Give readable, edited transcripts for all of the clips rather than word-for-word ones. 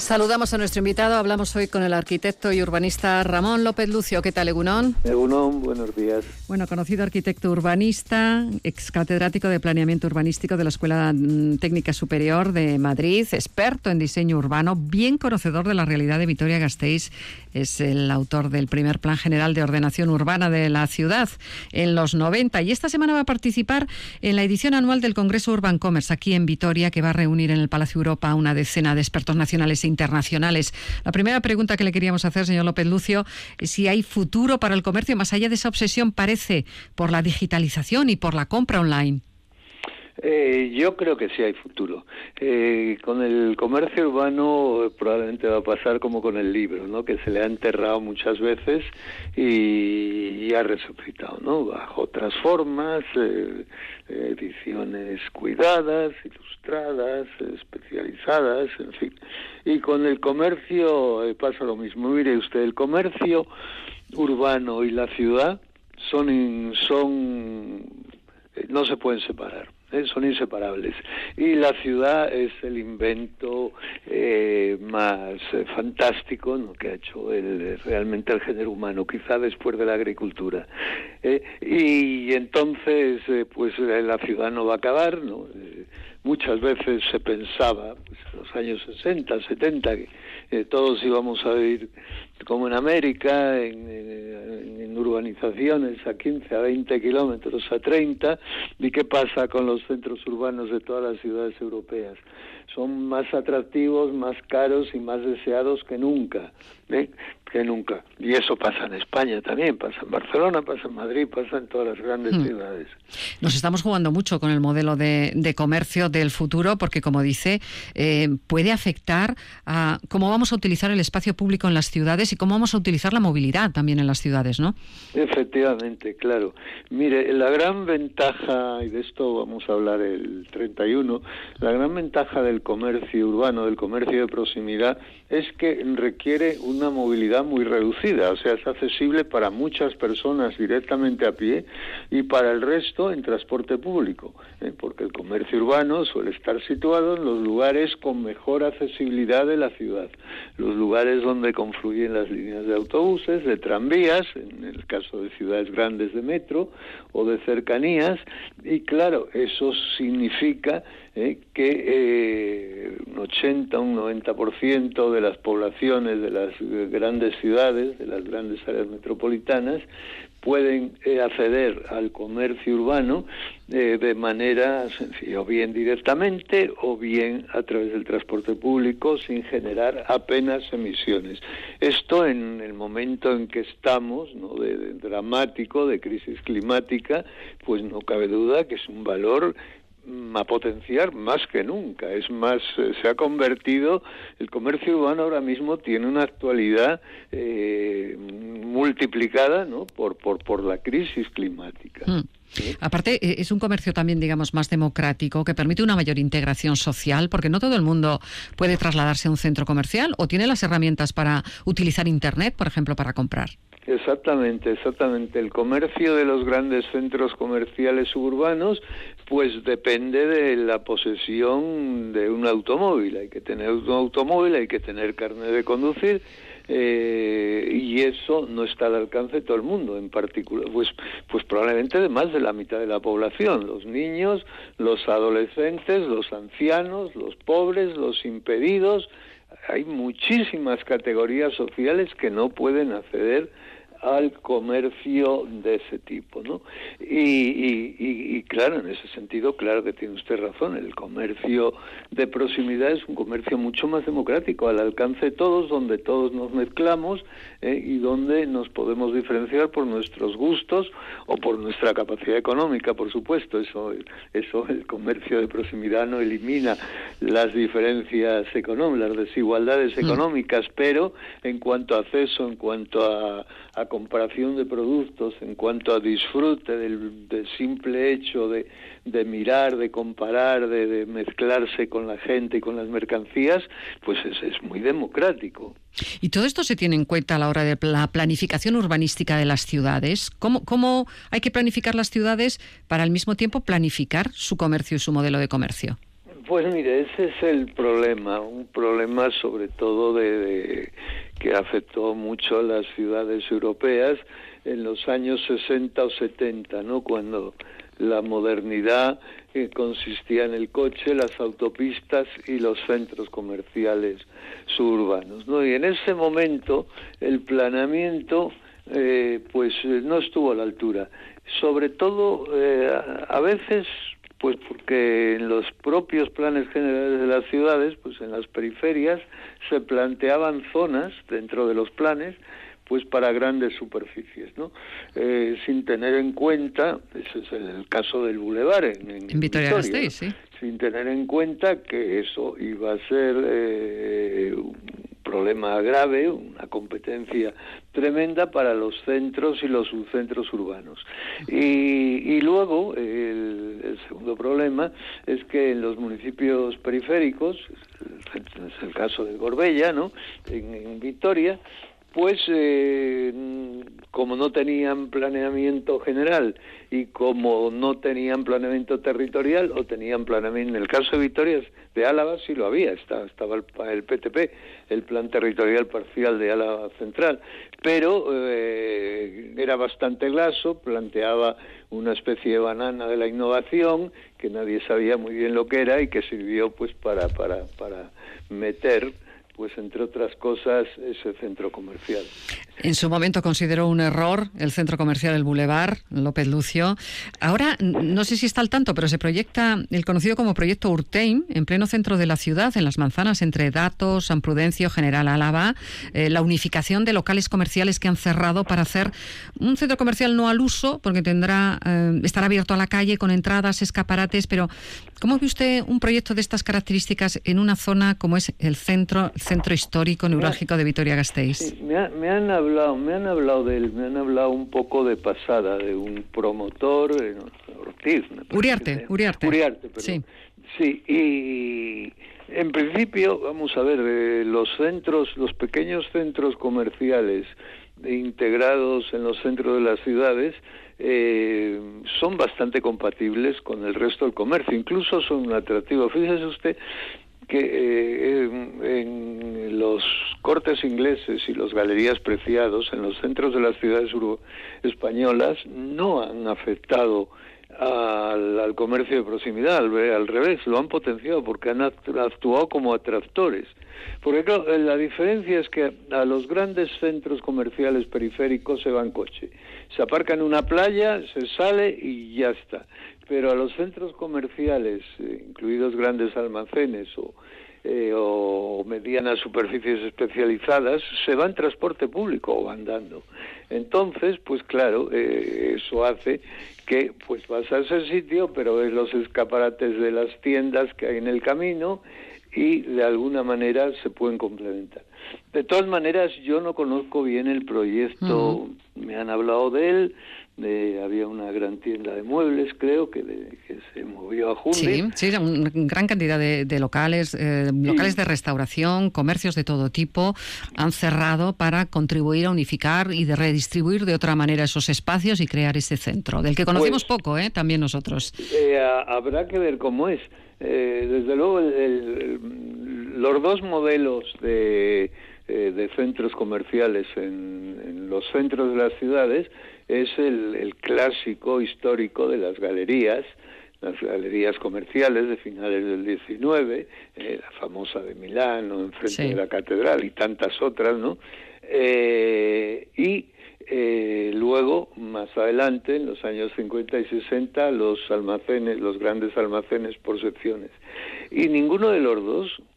Saludamos a nuestro invitado. Hablamos hoy con el arquitecto y urbanista Ramón López Lucio. ¿Qué tal, Egunon? Egunon, buenos días. Bueno, conocido arquitecto urbanista, ex catedrático de planeamiento urbanístico de la Escuela Técnica Superior de Madrid, experto en diseño urbano, bien conocedor de la realidad de Vitoria-Gasteiz. Es el autor del primer Plan General de Ordenación Urbana de la ciudad en los 90. Y esta semana va a participar en la edición anual del Congreso Urban Commerce aquí en Vitoria, que va a reunir en el Palacio Europa a una decena de expertos nacionales e internacionales. La primera pregunta que le queríamos hacer, señor López Lucio, es si hay futuro para el comercio, más allá de esa obsesión, parece, por la digitalización y por la compra online. Yo creo que sí hay futuro. Con el comercio urbano probablemente va a pasar como con el libro, ¿no? Que se le ha enterrado muchas veces y ha resucitado, ¿no? Bajo otras formas, ediciones cuidadas, ilustradas, especializadas, en fin. Y con el comercio pasa lo mismo. Mire usted, el comercio urbano y la ciudad no se pueden separar. Son inseparables, y la ciudad es el invento más fantástico, ¿no?, que ha hecho realmente el género humano, quizá después de la agricultura, y entonces pues la ciudad no va a acabar, ¿no? Muchas veces se pensaba, pues, en los años 60, 70, que todos íbamos a vivir como en América, en urbanizaciones a 15, a 20 kilómetros, a 30, ¿y qué pasa con los centros urbanos de todas las ciudades europeas? Son más atractivos, más caros y más deseados que nunca, que nunca. Y eso pasa en España también, pasa en Barcelona, pasa en Madrid, pasa en todas las grandes ciudades. Nos estamos jugando mucho con el modelo de comercio del futuro, porque, como dice, puede afectar a cómo vamos a utilizar el espacio público en las ciudades y cómo vamos a utilizar la movilidad también en las ciudades, ¿no? Efectivamente, claro. Mire, la gran ventaja, y de esto vamos a hablar el 31, la gran ventaja del comercio urbano, del comercio de proximidad, es que requiere una movilidad muy reducida, o sea, es accesible para muchas personas directamente a pie y para el resto en transporte público, porque el comercio urbano suele estar situado en los lugares con mejor accesibilidad de la ciudad, los lugares donde confluyen las líneas de autobuses, de tranvías, en el caso de ciudades grandes de metro o de cercanías, y claro, eso significa que un 80, un 90% de las poblaciones de las grandes ciudades, de las grandes áreas metropolitanas, pueden acceder al comercio urbano de manera sencilla, o bien directamente o bien a través del transporte público, sin generar apenas emisiones. Esto, en el momento en que estamos, ¿no?, de dramático, de crisis climática, pues no cabe duda que es un valor a potenciar más que nunca. Es más, se ha convertido, el comercio urbano ahora mismo tiene una actualidad multiplicada, ¿no?, por la crisis climática. Aparte, es un comercio también, digamos, más democrático, que permite una mayor integración social, porque no todo el mundo puede trasladarse a un centro comercial o tiene las herramientas para utilizar Internet, por ejemplo, para comprar. Exactamente. El comercio de los grandes centros comerciales suburbanos pues depende de la posesión de un automóvil. Hay que tener un automóvil, hay que tener carnet de conducir, y eso no está al alcance de todo el mundo, en particular pues probablemente de más de la mitad de la población, los niños, los adolescentes, los ancianos, los pobres, los impedidos. Hay muchísimas categorías sociales que no pueden acceder al comercio de ese tipo, ¿no? Y claro, en ese sentido, claro que tiene usted razón, el comercio de proximidad es un comercio mucho más democrático, al alcance de todos, donde todos nos mezclamos, y donde nos podemos diferenciar por nuestros gustos o por nuestra capacidad económica, por supuesto. Eso el comercio de proximidad no elimina las diferencias económicas, las desigualdades económicas, pero en cuanto a acceso, en cuanto a comparación de productos, en cuanto a disfrute del simple hecho de mirar, de comparar, de mezclarse con la gente y con las mercancías, pues es muy democrático. ¿Y todo esto se tiene en cuenta a la hora de la planificación urbanística de las ciudades? ¿Cómo hay que planificar las ciudades para al mismo tiempo planificar su comercio y su modelo de comercio? Pues mire, ese es el problema, un problema sobre todo que afectó mucho a las ciudades europeas en los años 60 o 70, ¿no? Cuando la modernidad consistía en el coche, las autopistas y los centros comerciales suburbanos, ¿no? Y en ese momento el planeamiento pues no estuvo a la altura, sobre todo a veces pues porque en los propios planes generales de las ciudades, pues en las periferias se planteaban zonas dentro de los planes pues para grandes superficies, ¿no? Sin tener en cuenta, ese es el caso del Boulevard en Vitoria-Gasteiz, sí. Sin tener en cuenta que eso iba a ser un problema grave, una competencia tremenda para los centros y los subcentros urbanos. Y luego, el segundo problema es que en los municipios periféricos, es el caso de Gorbella, ¿no? En Vitoria, pues como no tenían planeamiento general y como no tenían planeamiento territorial, o tenían planeamiento, en el caso de Vitoria, de Álava sí lo había, estaba el PTP, el Plan Territorial Parcial de Álava Central, pero era bastante laxo, planteaba una especie de banana de la innovación, que nadie sabía muy bien lo que era y que sirvió pues para meter, pues entre otras cosas, ese centro comercial. En su momento consideró un error el centro comercial El Boulevard, López Lucio. Ahora, no sé si está al tanto, pero se proyecta el conocido como proyecto Urteim, en pleno centro de la ciudad, en las manzanas entre Datos, San Prudencio, General Álava, la unificación de locales comerciales que han cerrado para hacer un centro comercial no al uso, porque estará abierto a la calle con entradas, escaparates, pero ¿cómo ve usted un proyecto de estas características en una zona como es el centro histórico neurálgico de Vitoria-Gasteiz? Sí, me han hablado de él, me han hablado un poco de pasada, de un promotor, Ortiz. Uriarte, perdón. Sí, y en principio, vamos a ver, los pequeños centros comerciales integrados en los centros de las ciudades son bastante compatibles con el resto del comercio, incluso son atractivos. Fíjese usted que en los Cortes Ingleses y los Galerías Preciados, en los centros de las ciudades españolas, no han afectado al comercio de proximidad, al revés, lo han potenciado porque han actuado como atractores. Porque claro, la diferencia es que a los grandes centros comerciales periféricos se va en coche, se aparca en una playa, se sale y ya está. Pero a los centros comerciales, incluidos grandes almacenes o medianas superficies especializadas, se va en transporte público o andando. Entonces, pues claro, eso hace que pues vas a ese sitio, pero ves los escaparates de las tiendas que hay en el camino y de alguna manera se pueden complementar. De todas maneras, yo no conozco bien el proyecto, me han hablado de él, había una gran tienda de muebles, creo, que se movió a Jundiz. Sí, una gran cantidad de locales, locales de restauración, comercios de todo tipo, han cerrado para contribuir a unificar y de redistribuir de otra manera esos espacios y crear ese centro, del que conocemos poco, también nosotros. Habrá que ver cómo es. Desde luego, los dos modelos de centros comerciales en los centros de las ciudades es el clásico histórico de las galerías comerciales de finales del 19, la famosa de Milán, ¿no? Enfrente de la catedral y tantas otras, ¿no? Luego, más adelante, en los años 50 y 60, los grandes almacenes por secciones. Y ninguno de los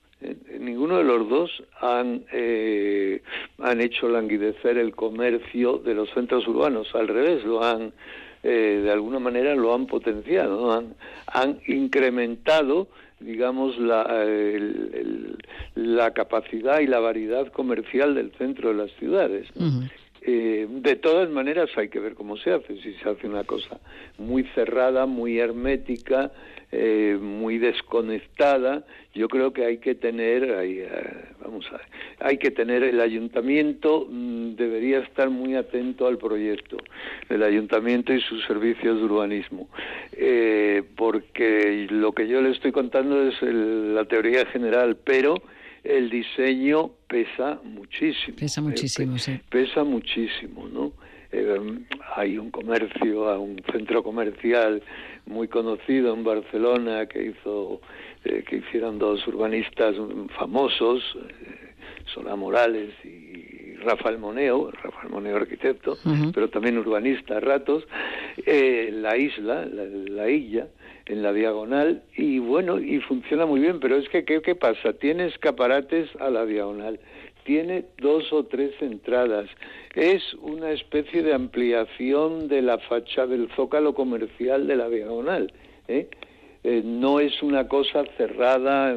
dos han hecho languidecer el comercio de los centros urbanos. Al revés, de alguna manera lo han potenciado, ¿no? Han incrementado, digamos, la capacidad y la variedad comercial del centro de las ciudades, ¿no? Uh-huh. De todas maneras hay que ver cómo se hace. Si se hace una cosa muy cerrada, muy hermética, muy desconectada, yo creo que hay que tener el ayuntamiento debería estar muy atento al proyecto, el ayuntamiento y sus servicios de urbanismo. porque lo que yo le estoy contando es la teoría general, pero el diseño pesa muchísimo. Pesa muchísimo, sí. Pesa muchísimo, ¿no? Hay un centro comercial muy conocido en Barcelona que hicieron dos urbanistas famosos, Solá Morales y Rafael Moneo arquitecto, pero también urbanista a ratos, la Illa, en la diagonal, y bueno, y funciona muy bien, pero es que, ¿qué pasa? Tiene escaparates a la diagonal, tiene 2 o 3 entradas, es una especie de ampliación de la fachada del zócalo comercial de la diagonal, no es una cosa cerrada,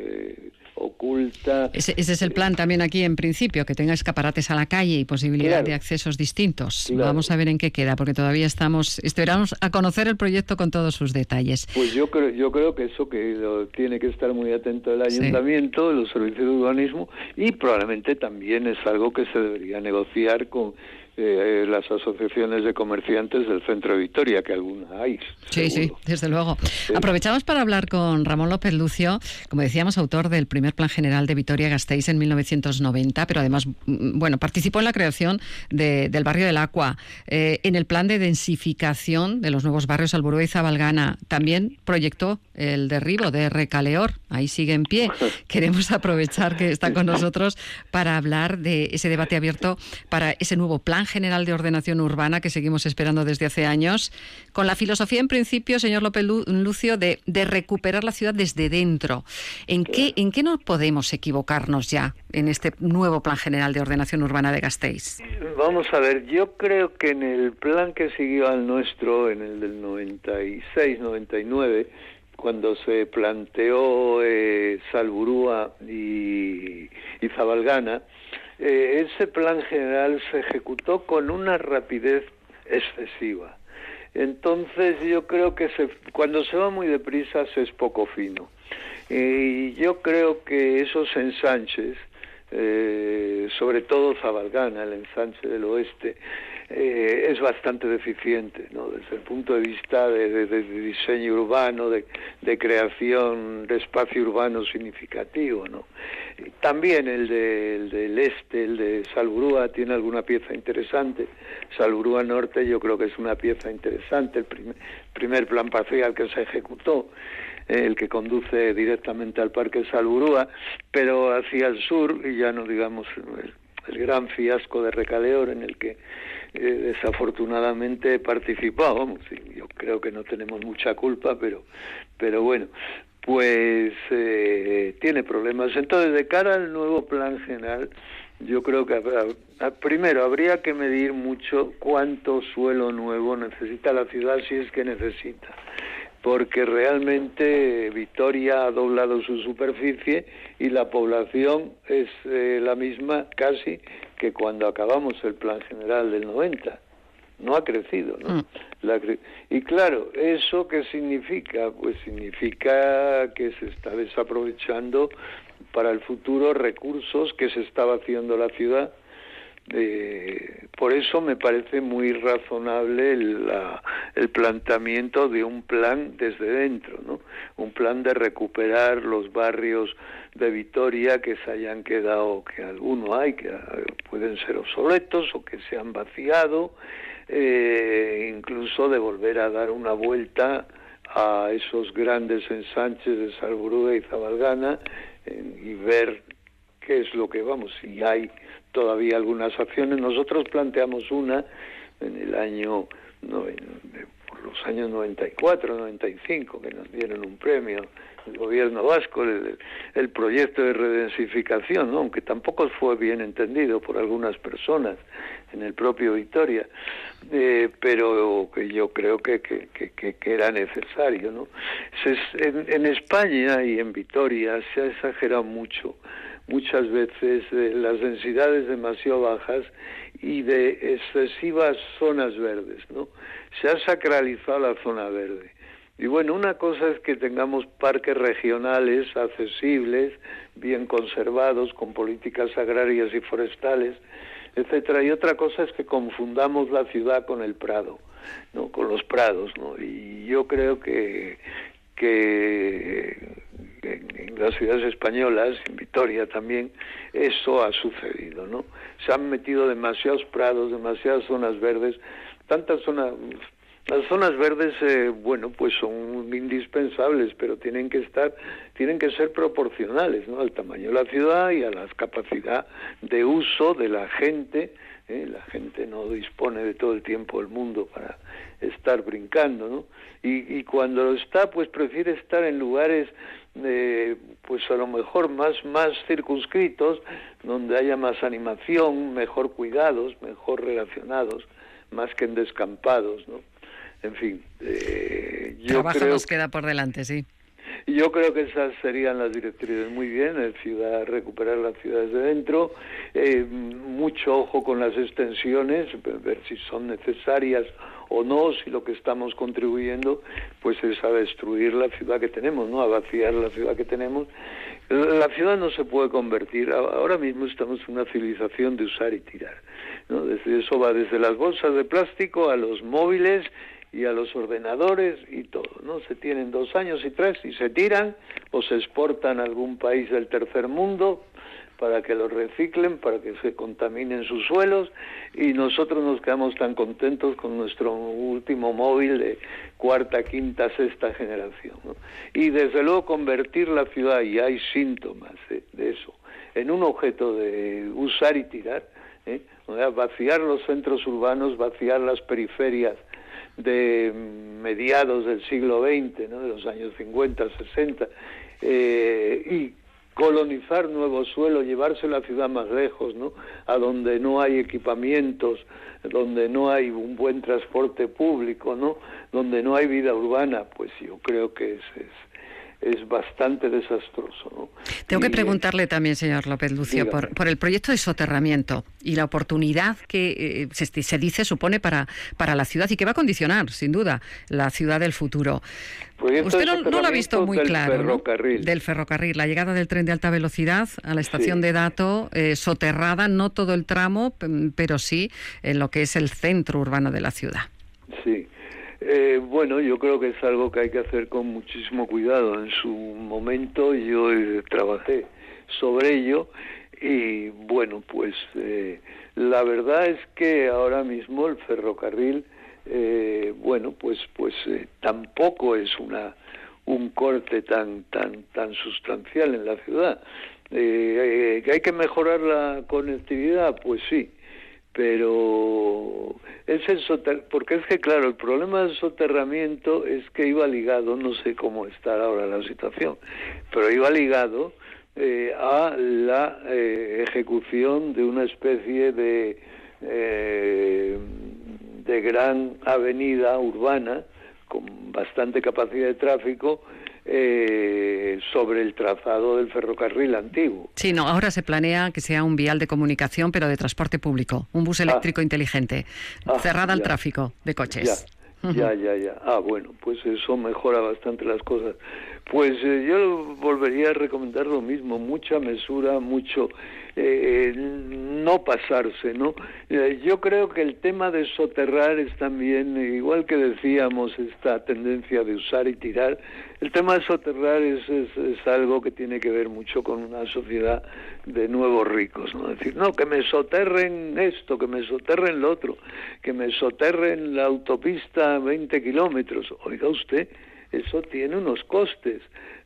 oculta. Ese es el plan también aquí en principio, que tenga escaparates a la calle y posibilidad de accesos distintos. Claro. Vamos a ver en qué queda, porque todavía esperamos a conocer el proyecto con todos sus detalles. Pues yo creo que eso tiene que estar muy atento el ayuntamiento, los servicios de urbanismo, y probablemente también es algo que se debería negociar con las asociaciones de comerciantes del centro de Vitoria, que algunas hay. Sí, seguro. Sí, desde luego. Sí. Aprovechamos para hablar con Ramón López Lucio, como decíamos, autor del primer Plan General de Vitoria-Gasteiz en 1990, pero además, bueno, participó en la creación del barrio del Aqua, en el plan de densificación de los nuevos barrios Salburua y Zabalgana. También proyectó el derribo de Recaleor, ahí sigue en pie. Queremos aprovechar que está con nosotros para hablar de ese debate abierto para ese nuevo Plan General de Ordenación Urbana que seguimos esperando desde hace años, con la filosofía en principio, señor López Lucio, de recuperar la ciudad desde dentro. ¿En qué no podemos equivocarnos ya en este nuevo Plan General de Ordenación Urbana de Gasteiz? Vamos a ver, yo creo que en el plan que siguió al nuestro, en el del 96-99, cuando se planteó Salburua y Zabalgana, ese plan general se ejecutó con una rapidez excesiva. Entonces yo creo que cuando se va muy deprisa se es poco fino. Y yo creo que esos ensanches, sobre todo Zabalgana, el ensanche del oeste, es bastante deficiente, ¿no? Desde el punto de vista de diseño urbano, de creación de espacio urbano significativo, ¿no? También el del este, el de Salburua, tiene alguna pieza interesante. Salburua Norte yo creo que es una pieza interesante, el primer plan parcial que se ejecutó, el que conduce directamente al Parque Salburua, pero hacia el sur, y ya no digamos el gran fiasco de Recaleor, en el que desafortunadamente he participado. Vamos, yo creo que no tenemos mucha culpa, pero bueno, pues tiene problemas. Entonces, de cara al nuevo plan general, yo creo que primero habría que medir mucho cuánto suelo nuevo necesita la ciudad, si es que necesita, porque realmente Vitoria ha doblado su superficie y la población es la misma casi que cuando acabamos el plan general del 90. No ha crecido, ¿no? Y claro, ¿eso qué significa? Pues significa que se está desaprovechando para el futuro recursos que se está vaciando la ciudad. Por eso me parece muy razonable el planteamiento de un plan desde dentro, ¿no? Un plan de recuperar los barrios de Vitoria que se hayan quedado, que algunos hay, que pueden ser obsoletos o que se han vaciado, incluso de volver a dar una vuelta a esos grandes ensanches de Salburua y Zabalgana y ver qué es lo que si hay todavía algunas acciones. Nosotros planteamos una en el año, por los años 94, 95, que nos dieron un premio el gobierno vasco, el proyecto de redensificación, ¿no? Aunque tampoco fue bien entendido por algunas personas en el propio Vitoria, pero que yo creo que era necesario, ¿no? En España y en Vitoria se ha exagerado muchas veces las densidades demasiado bajas y de excesivas zonas verdes, ¿no? Se ha sacralizado la zona verde. Y bueno, una cosa es que tengamos parques regionales accesibles, bien conservados, con políticas agrarias y forestales, etcétera, y otra cosa es que confundamos la ciudad con el prado, ¿no? Con los prados, ¿no? Y yo creo que en las ciudades españolas, en Vitoria también, eso ha sucedido, ¿no? Se han metido demasiados prados, demasiadas zonas verdes, tantas zonas. Las zonas verdes, bueno, pues son indispensables, pero tienen que ser proporcionales, ¿no? Al tamaño de la ciudad y a la capacidad de uso de la gente. La gente no dispone de todo el tiempo del mundo para estar brincando, ¿no? Y cuando lo está, pues prefiere estar en lugares, pues a lo mejor más circunscritos, donde haya más animación, mejor cuidados, mejor relacionados, más que en descampados, ¿no? En fin, yo Trabajo creo... nos queda por delante, sí. Yo creo que esas serían las directrices. Muy bien, recuperar las ciudades de dentro, mucho ojo con las extensiones, ver si son necesarias o no, si lo que estamos contribuyendo pues es a destruir la ciudad que tenemos, ¿no? A vaciar la ciudad que tenemos. La ciudad no se puede convertir, ahora mismo estamos en una civilización de usar y tirar, ¿no? Eso va desde las bolsas de plástico a los móviles y a los ordenadores y todo, ¿no? Se tienen 2 años y 3 y se tiran o se exportan a algún país del tercer mundo para que los reciclen, para que se contaminen sus suelos, y nosotros nos quedamos tan contentos con nuestro último móvil de 4ª, 5ª, 6ª generación, ¿no? Y desde luego convertir la ciudad, y hay síntomas de eso, en un objeto de usar y tirar, o sea, vaciar los centros urbanos, vaciar las periferias de mediados del siglo XX, ¿no? De los años 50, 60, y colonizar nuevo suelo, llevarse la ciudad más lejos, ¿no? A donde no hay equipamientos, donde no hay un buen transporte público, ¿no? Donde no hay vida urbana, pues yo creo que es bastante desastroso, ¿no? Tengo que preguntarle también, señor López Lucio, por el proyecto de soterramiento y la oportunidad que se dice supone para la ciudad y que va a condicionar, sin duda, la ciudad del futuro. Usted no lo ha visto muy claro, ¿no? Del ferrocarril, la llegada del tren de alta velocidad a la estación de Dato, soterrada, no todo el tramo, pero sí en lo que es el centro urbano de la ciudad. Sí. Bueno, yo creo que es algo que hay que hacer con muchísimo cuidado. En su momento yo trabajé sobre ello y bueno, pues la verdad es que ahora mismo el ferrocarril, bueno, pues tampoco es un corte tan sustancial en la ciudad. ¿Que hay que mejorar la conectividad? Pues sí. Pero porque es que claro, el problema del soterramiento es que iba ligado, no sé cómo está ahora la situación, pero iba ligado a la ejecución de una especie de gran avenida urbana con bastante capacidad de tráfico, sobre el trazado del ferrocarril antiguo. Sí, no, ahora se planea que sea un vial de comunicación, pero de transporte público, un bus eléctrico inteligente, cerrada al tráfico de coches. Ya. Bueno, pues eso mejora bastante las cosas. Pues yo volvería a recomendar lo mismo, mucha mesura, mucho no pasarse, ¿no? Yo creo que el tema de soterrar es también, igual que decíamos, esta tendencia de usar y tirar, el tema de soterrar es algo que tiene que ver mucho con una sociedad de nuevos ricos, ¿no? Es decir, no, que me soterren esto, que me soterren lo otro, que me soterren la autopista 20 kilómetros. Oiga usted, eso tiene unos costes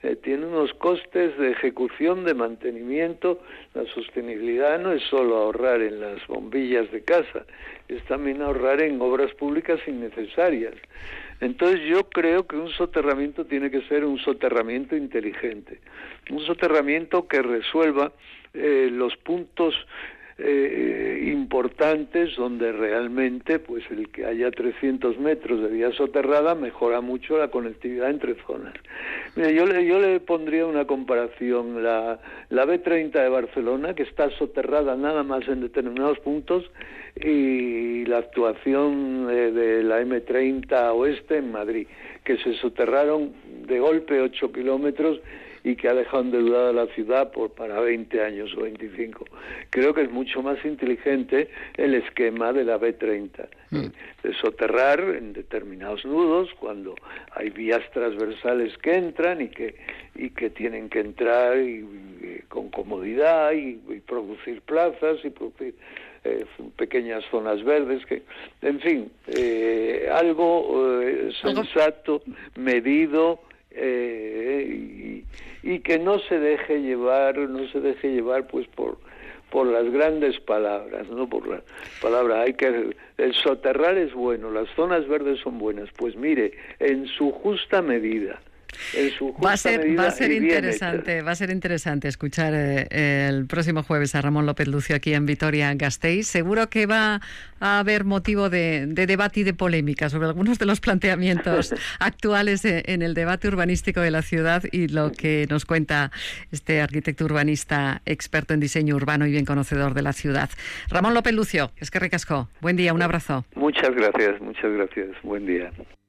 de ejecución, de mantenimiento. La sostenibilidad no es solo ahorrar en las bombillas de casa, es también ahorrar en obras públicas innecesarias. Entonces yo creo que un soterramiento tiene que ser un soterramiento inteligente, un soterramiento que resuelva los puntos importantes donde realmente pues el que haya 300 metros de vía soterrada mejora mucho la conectividad entre zonas. Mira, yo le pondría una comparación, la B30 de Barcelona, que está soterrada nada más en determinados puntos, y la actuación de la M30 Oeste en Madrid, que se soterraron de golpe 8 kilómetros y que ha dejado endeudada la ciudad para 20 años o 25. Creo que es mucho más inteligente el esquema de la B30, de soterrar en determinados nudos cuando hay vías transversales que entran y que tienen que entrar con comodidad y producir plazas y producir pequeñas zonas verdes, que, en fin, algo sensato, medido, y que no se deje llevar pues por las grandes palabras, no por las palabras. El soterrar es bueno, las zonas verdes son buenas, pues mire, en su justa medida. Va a ser interesante escuchar el próximo jueves a Ramón López Lucio aquí en Vitoria-Gasteiz. Seguro que va a haber motivo de debate y de polémica sobre algunos de los planteamientos actuales en el debate urbanístico de la ciudad y lo que nos cuenta este arquitecto urbanista experto en diseño urbano y bien conocedor de la ciudad. Ramón López Lucio, eskerrik asko. Buen día, un abrazo. Muchas gracias. Buen día.